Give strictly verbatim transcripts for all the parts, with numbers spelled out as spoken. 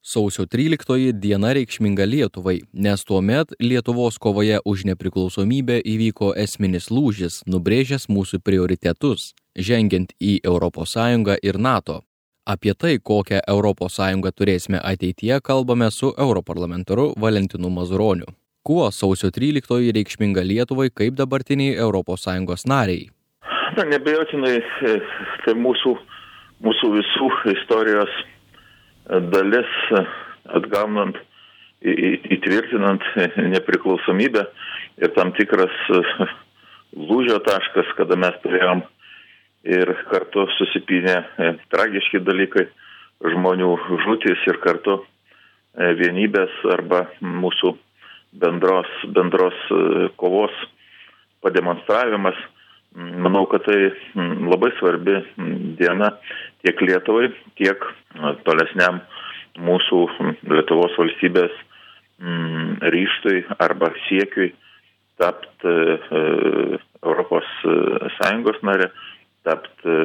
Sausio tryliktoji diena reikšminga Lietuvai, nes tuomet Lietuvos kovoje už nepriklausomybę įvyko esminis lūžis, nubrėžęs mūsų prioritetus, žengiant į Europos Sąjungą ir NATO. Apie tai, kokią Europos Sąjungą turėsime ateityje, kalbame su europarlamentaru Valentinu Mazuroniu. Kuo sausio tryliktoji reikšminga Lietuvai kaip dabartiniai Europos Sąjungos nariai? Na, nebejotinai, tai mūsų, mūsų visų istorijos dalis, atgaunant, įtvirtinant nepriklausomybę ir tam tikras lūžio taškas, kada mes turėjom ir kartu susipynė tragiški dalykai, žmonių žūtis ir kartu vienybės arba mūsų bendros, bendros kovos pademonstravimas. Manau, kad tai labai svarbi diena tiek Lietuvai, tiek tolesniam mūsų Lietuvos valstybės ryžtui arba siekiui tapti Europos Sąjungos narė, tapti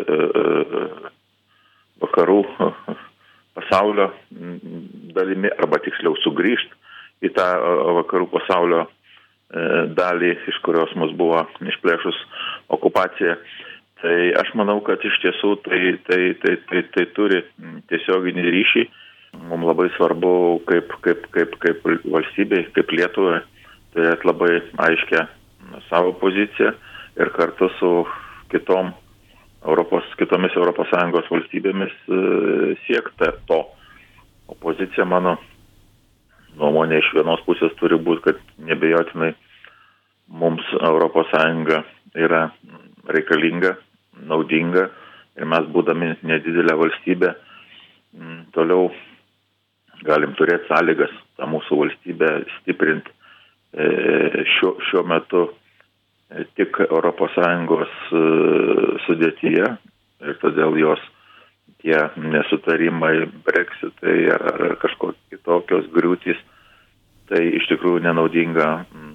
vakarų pasaulio dalimi arba tiksliau sugrįžti į tą vakarų pasaulio dalį, iš kurios mus buvo išplėšus okupacija. Tai aš manau, kad iš tiesų tai, tai, tai, tai, tai turi tiesioginį ryšį. Mums labai svarbu kaip, kaip, kaip, kaip valstybei, kaip Lietuvai, turėti labai aiškę savo poziciją ir kartu su kitom Europos, kitomis Europos Sąjungos valstybėmis siekti to. Opozicija, mano nuomonė, iš vienos pusės turi būti, kad nebejotinai mums Europos Sąjunga yra reikalinga, naudinga ir mes, būdami nedidelė valstybė, toliau galim turėti sąlygas tą mūsų valstybę stiprinti šiuo, šiuo metu tik Europos Sąjungos sudėtyje ir todėl jos tie nesutarimai, breksitai ar, ar kažkokios kitokios griūtys, tai iš tikrųjų nenaudinga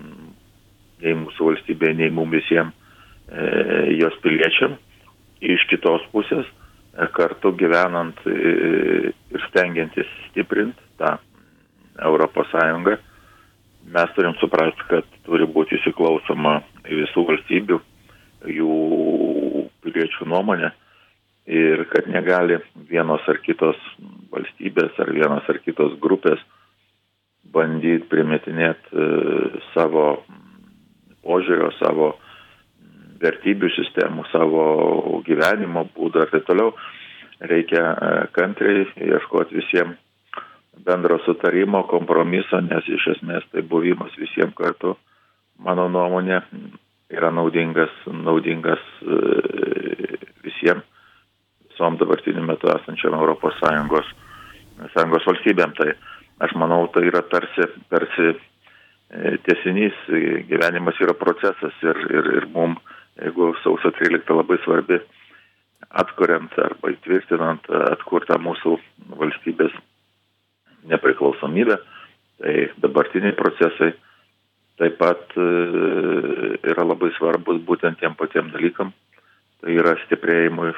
nei mūsų valstybė, nei mums visiems e, jos piliečiam. Iš kitos pusės, e, kartu gyvenant e, ir stengiantis stiprinti tą Europos Sąjungą, mes turim suprasti, kad turi būti įsiklausoma į visų valstybių, jų piliečių nuomonę ir kad negali vienos ar kitos valstybės ar vienos ar kitos grupės bandyti primetinėti e, savo požiūrio, savo vertybių sistemų, savo gyvenimo būdą ir taip toliau. Reikia e, kantriai ieškoti visiems bendro sutarimo, kompromiso, nes iš esmės tai buvimas visiems kartu, mano nuomonė, yra naudingas, naudingas e, visiems, visom dabartiniu metu esančiam Europos Sąjungos, Sąjungos valstybėm. Tai aš manau, tai yra tarsi, tarsi e, tęsinys, gyvenimas yra procesas ir, ir, ir mums, jeigu sausio trylikta labai svarbi, atkuriant arba įtvirtinant atkurtą mūsų valstybės nepriklausomybę, tai dabartiniai procesai taip pat e, yra labai svarbus būtent tiem patiem dalykam. Tai yra stiprėjimui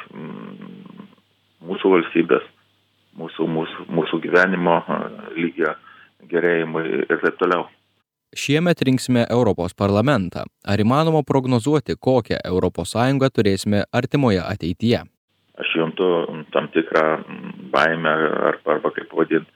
mūsų valstybės, mūsų, mūsų, mūsų gyvenimo lygio gerėjimui ir taip toliau. Šiemet rinksime Europos parlamentą. Ar įmanoma prognozuoti, kokią Europos Sąjungą turėsime artimoje ateityje? Aš juntu tam tikrą baimę arba, arba kaip vadinti,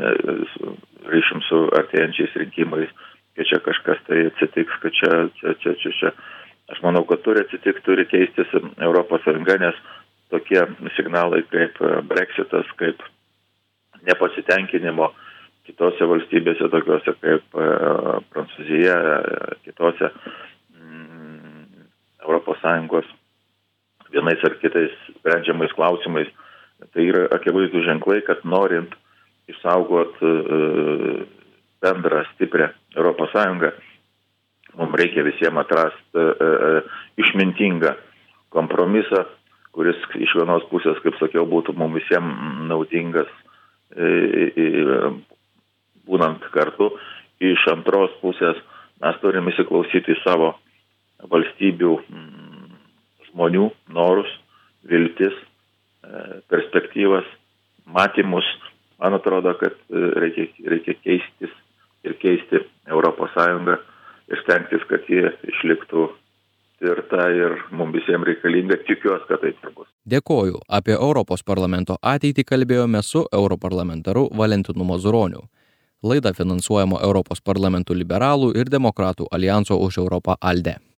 ryšim su artėjančiais rinkimais, kad čia kažkas tai atsitiks, kad čia, čia, čia, čia, čia. Aš manau, kad turi atsitikti, turi keistis Europos Sąjunga, nes tokie signalai kaip breksitas, kaip nepasitenkinimo kitose valstybėse, tokiuose kaip Prancūzija, kitose mm, Europos Sąjungos vienais ar kitais sprendžiamais klausimais, tai yra akivaizdų ženklai, kad norint išsaugot uh, bendrą stiprią Europos Sąjungą, mums reikia visiems atrasti uh, išmintingą kompromisą, kuris iš vienos pusės, kaip sakiau, būtų mums visiems naudingas uh, būnant kartu. Iš antros pusės mes turim įsiklausyti į savo valstybių mm, žmonių norus, viltis, uh, perspektyvas, matymus, man atrodo, kad reikia, reikia keistis ir keisti Europos Sąjungą ir stengtis, kad jie išliktų tvirta ir mums visiems reikalinga. Tikiuosi, kad taip ir bus. Dėkoju. Apie Europos parlamento ateitį kalbėjome su europarlamentaru Valentinu Mazuroniu. Laida finansuojama Europos parlamentų liberalų ir demokratų alijanso už Europą ALDE.